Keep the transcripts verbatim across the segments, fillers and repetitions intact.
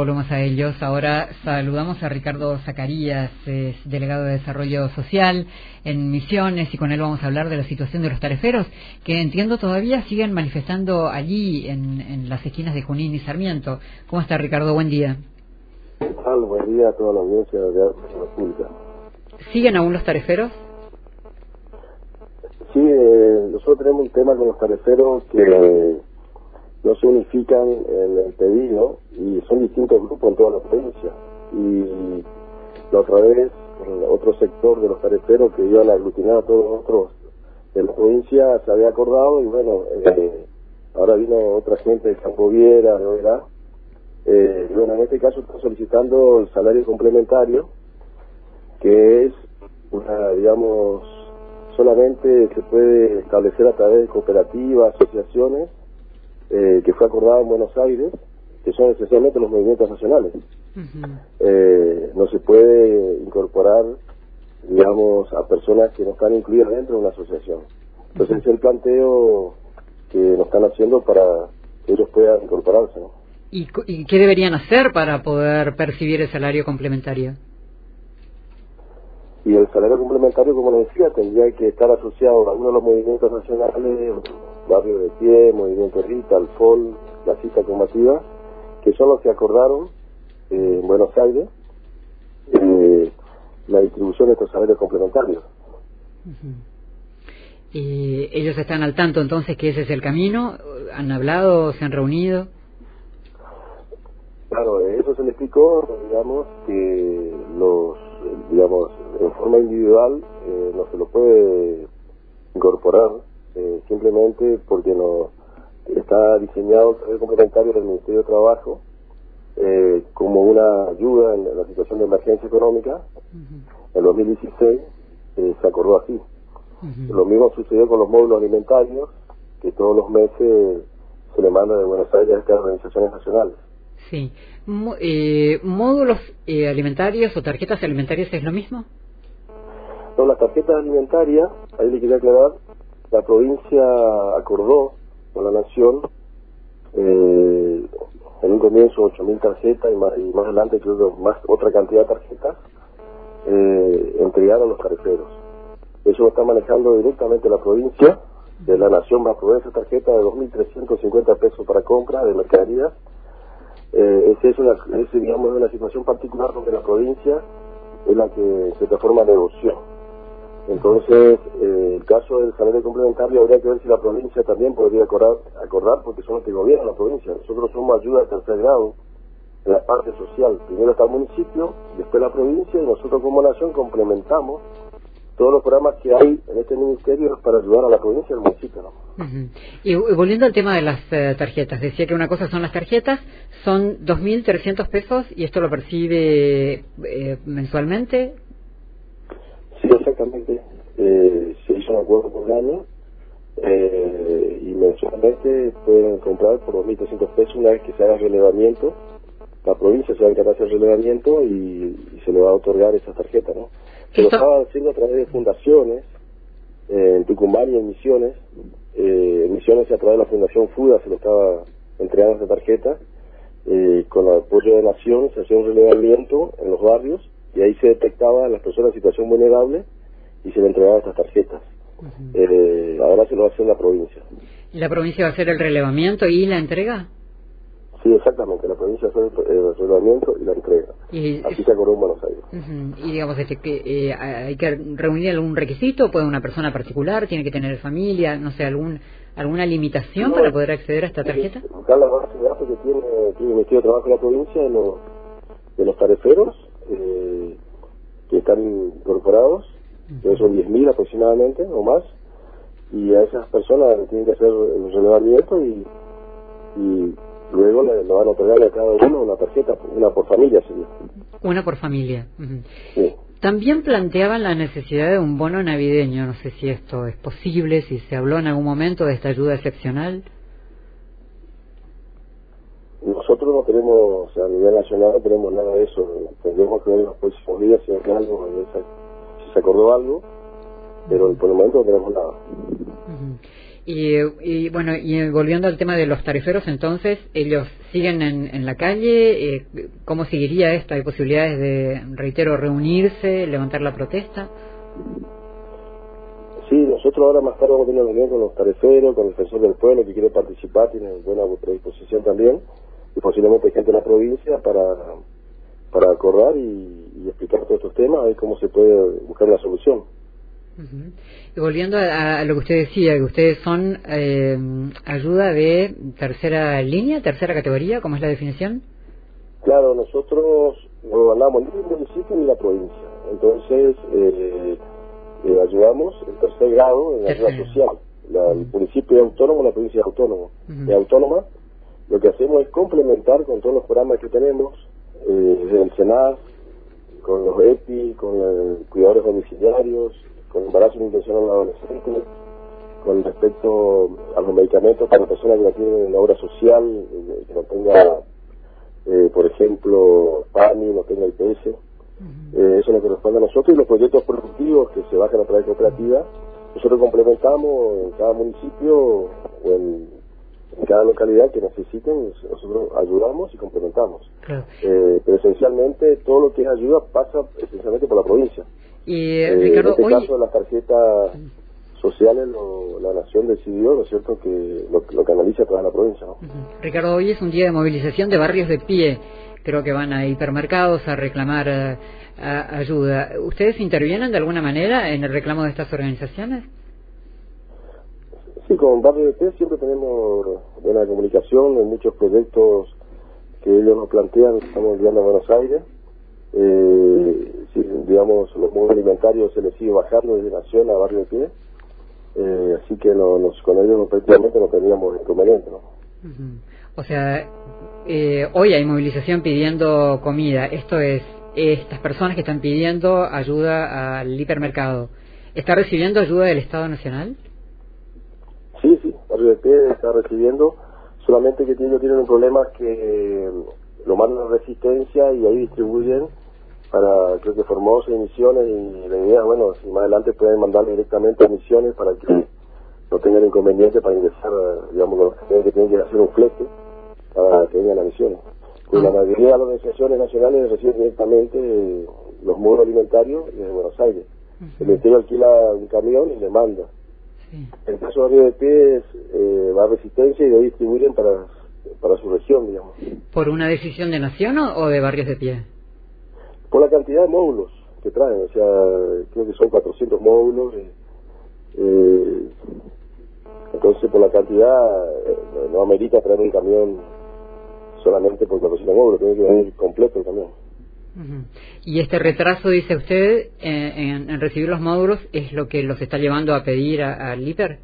Volvemos a ellos. Ahora saludamos a Ricardo Zacarías, es delegado de Desarrollo Social en Misiones, y con él vamos a hablar de la situación de los tariferos, que entiendo todavía siguen manifestando allí en, en las esquinas de Junín y Sarmiento. ¿Cómo está, Ricardo? Buen día. ¿Qué tal? Buen día a toda la audiencia de la República. ¿Siguen aún los tariferos? Sí, eh, nosotros tenemos un tema con los tariferos que eh, no se unifican en el pedido y son distintos grupos en toda la provincia. Y la otra vez, otro sector de los tariferos que iban a aglutinar a todos los otros de la provincia se había acordado, y bueno, eh, ahora vino otra gente de Campo Viera, de Oberá. Eh, bueno, en este caso están solicitando el salario complementario, que es una, digamos, solamente se puede establecer a través de cooperativas, asociaciones, eh, que fue acordado en Buenos Aires, que son esencialmente los movimientos nacionales. Uh-huh. Eh, no se puede incorporar, digamos, a personas que no están incluidas dentro de una asociación. Entonces, uh-huh, es el planteo que nos están haciendo para que ellos puedan incorporarse, ¿no? ¿Y, ¿Y qué deberían hacer para poder percibir el salario complementario? Y el salario complementario, como les decía, tendría que estar asociado a alguno de los movimientos nacionales, Barrio de Pie, Movimiento Rita, el F O L, la Cita Combativa, que son los que acordaron eh, en Buenos Aires eh, la distribución de estos salarios complementarios. Uh-huh. ¿Y ellos están al tanto entonces que ese es el camino? ¿Han hablado, se han reunido? Claro, eso se le explicó, digamos, que los, digamos, en forma individual eh, no se lo puede incorporar, eh, simplemente porque no está diseñado el complementario del Ministerio de Trabajo eh, como una ayuda en la situación de emergencia económica. Uh-huh. En dos mil dieciséis eh, se acordó así. Uh-huh. Lo mismo sucedió con los módulos alimentarios, que todos los meses se le manda de Buenos Aires a estas organizaciones nacionales. Sí. Eh, ¿Módulos eh, alimentarios o tarjetas alimentarias es lo mismo? No, las tarjetas alimentarias, ahí le quería aclarar, la provincia acordó con la Nación, eh, en un comienzo ocho mil tarjetas y más, y más adelante creo que más otra cantidad de tarjetas, eh, entregaron los tariferos. Eso lo está manejando directamente la provincia. De la Nación va a proveer esa tarjeta de dos mil trescientos cincuenta pesos para compra de mercaderías. Eh, esa es una, es, digamos, una situación particular donde la provincia es la que de cierta forma negoció. Entonces, eh, el caso del salario complementario habría que ver si la provincia también podría acordar, acordar porque son los que gobiernan la provincia. Nosotros somos ayuda de tercer grado en la parte social. Primero está el municipio, después la provincia, y nosotros como nación complementamos todos los programas que hay en este ministerio para ayudar a la provincia y al municipio, ¿no? Uh-huh. Y, y volviendo al tema de las uh, tarjetas, decía que una cosa son las tarjetas, son dos mil trescientos pesos, y esto lo percibe eh, mensualmente. Sí, exactamente. Eh, se hizo un acuerdo por año, eh, y mensualmente pueden comprar por dos mil trescientos pesos una vez que se haga el relevamiento. La provincia se va a encargar de hacer el relevamiento y, y se le va a otorgar esa tarjeta, ¿no? Se lo estaba haciendo a través de fundaciones, eh, en Tucumán y en Misiones. Eh, en Misiones, a través de la Fundación FUDA, se lo estaba entregando esa tarjeta. Eh, con el apoyo de Nación se hacía un relevamiento en los barrios, y ahí se detectaba a las personas en situación vulnerable y se le entregaba estas tarjetas. Uh-huh. Eh, ahora se lo va a hacer la provincia. ¿Y la provincia va a hacer el relevamiento y la entrega? Sí, exactamente, la provincia hace el relevamiento y la entrega. Y, así se acordó en Buenos Aires. Uh-huh. Y digamos, este, que eh, hay que reunir algún requisito, puede una persona particular, tiene que tener familia, no sé, algún alguna limitación no, para poder acceder a esta tarjeta. Buscar la base de datos que tiene, tiene el Ministerio de Trabajo de la provincia de los, de los tariferos eh, que están incorporados, uh-huh, que son diez mil aproximadamente o más, y a esas personas tienen que hacer el relevamiento y, y luego le, le van a otorgar a cada uno una tarjeta, una por familia sería. Una por familia. Uh-huh. Sí. También planteaban la necesidad de un bono navideño. No sé si esto es posible, si se habló en algún momento de esta ayuda excepcional. Nosotros no tenemos, o sea, a nivel nacional no tenemos nada de eso. Tendremos que ver en los próximos días si hay algo, si se acordó algo, pero por el momento no tenemos nada. Uh-huh. Y, y bueno, y volviendo al tema de los tariferos, entonces, ¿ellos siguen en, en la calle? Eh, ¿Cómo seguiría esto? ¿Hay posibilidades de, reitero, reunirse, levantar la protesta? Sí, nosotros ahora más tarde vamos a tener una reunión con los tariferos, con el defensor del pueblo que quiere participar, tiene buena predisposición también, y posiblemente gente de la provincia para, para acordar y, y explicar todos estos temas, a ver cómo se puede buscar la solución. Uh-huh. Y volviendo a, a lo que usted decía, que ustedes son eh, ayuda de tercera línea, tercera categoría, ¿cómo es la definición? Claro, nosotros no gobernamos ni el municipio ni la provincia, entonces eh, eh, ayudamos en tercer grado en la ayuda social. La, el municipio es autónomo, la provincia es autónomo, uh-huh. es autónoma. Lo que hacemos es complementar con todos los programas que tenemos, eh, desde el SENAS, con los E P I, con los cuidadores domiciliarios, con embarazo no intencional adolescente, con respecto a los medicamentos para personas que no tienen la obra social, eh, que no tenga, eh, por ejemplo, P A M I, no tenga I P S. Uh-huh. eh, eso nos corresponde a nosotros, y los proyectos productivos que se bajan a través de cooperativa, nosotros complementamos en cada municipio o en, en cada localidad que necesiten, nosotros ayudamos y complementamos. Claro. Eh, pero esencialmente todo lo que es ayuda pasa esencialmente por la provincia. Y, eh, Ricardo, en este hoy... caso, las tarjetas sociales, lo, la Nación decidió, ¿no es cierto?, que lo, lo canaliza a toda la provincia, ¿no? Uh-huh. Ricardo, hoy es un día de movilización de barrios de pie. Creo que van a hipermercados a reclamar uh, a, ayuda. ¿Ustedes intervienen de alguna manera en el reclamo de estas organizaciones? Sí, con Barrio de Pie siempre tenemos buena comunicación en muchos proyectos que ellos nos plantean, estamos enviando a Buenos Aires. Eh, sí, digamos, los módulos alimentarios se les sigue bajando desde Nación a Barrio de Pie, eh, así que no, nos, con ellos no, prácticamente no teníamos inconveniente, ¿no? Uh-huh. O sea, eh, hoy hay movilización pidiendo comida. Esto es, estas personas que están pidiendo ayuda al hipermercado, ¿está recibiendo ayuda del Estado Nacional? Sí, sí, Barrio de Pie está recibiendo, solamente que ellos tienen un problema que lo mandan a Resistencia y ahí distribuyen para, creo que Formosa y Misiones, y la idea, bueno, si más adelante pueden mandarle directamente a Misiones para que no tengan inconveniente para ingresar, digamos, los que tienen que hacer un flete para que vengan a Misiones. Pues ah. la mayoría de las organizaciones nacionales reciben directamente los módulos alimentarios desde Buenos Aires. Uh-huh. El Ministerio alquila un camión y le manda. Sí. En el caso de Barrio de Pie eh, va a Resistencia y de ahí distribuyen para, para su región, digamos. ¿Por una decisión de Nación o, o de Barrios de Pie? Por la cantidad de módulos que traen, o sea, creo que son cuatrocientos módulos. Eh, eh, entonces, por la cantidad, eh, no amerita traer un camión solamente por cuatrocientos módulos, tiene que venir completo el camión. Uh-huh. Y este retraso, dice usted, eh, en, en recibir los módulos, ¿es lo que los está llevando a pedir al hiper?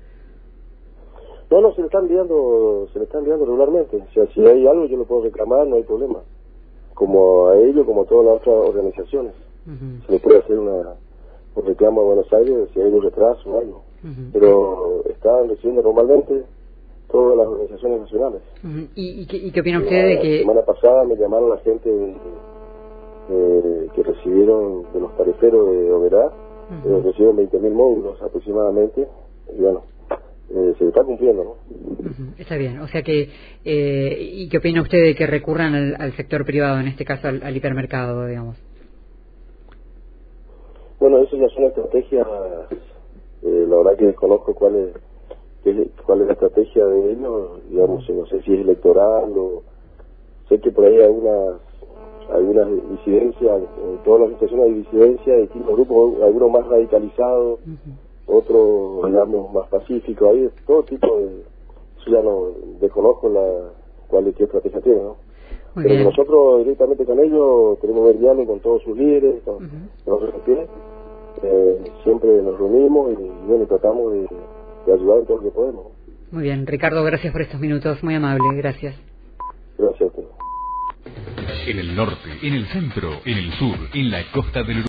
No, no, se le están enviando, se le está enviando regularmente. O sea, si hay algo yo lo puedo reclamar, no hay problema. Como a ellos, como a todas las otras organizaciones. Uh-huh. Se le puede hacer una, un reclamo a Buenos Aires si hay un retraso o algo. Uh-huh. Pero están recibiendo normalmente todas las organizaciones nacionales. Uh-huh. ¿Y, y, qué, ¿Y qué opina usted de que...? La semana pasada me llamaron la gente de, de, que recibieron de los tariferos de Oberá, uh-huh. eh, recibieron veinte mil módulos aproximadamente, y bueno, eh, se está cumpliendo, ¿no? Uh-huh. Está bien, o sea que, eh, ¿y qué opina usted de que recurran al, al sector privado, en este caso al, al hipermercado, digamos? Bueno, eso ya son estrategias, eh, la verdad que desconozco cuál es, qué, cuál es la estrategia de ellos, digamos, no sé si es electoral o... Sé que por ahí hay algunas, algunas disidencias, en todas las situaciones hay disidencias de distintos grupos, algunos más radicalizados, uh-huh. otros, digamos, más pacíficos, hay todo tipo de... Eso ya no desconozco la cuál es qué estrategia tiene, ¿no? Muy Pero bien. Nosotros directamente con ellos tenemos el diálogo con todos sus líderes, con uh-huh. los eh, siempre nos reunimos y bueno, tratamos de, de ayudar en todo lo que podemos. Muy bien, Ricardo, gracias por estos minutos, muy amable, gracias. Gracias a usted. En el norte, en el centro, en el sur, en la costa del Uruguay.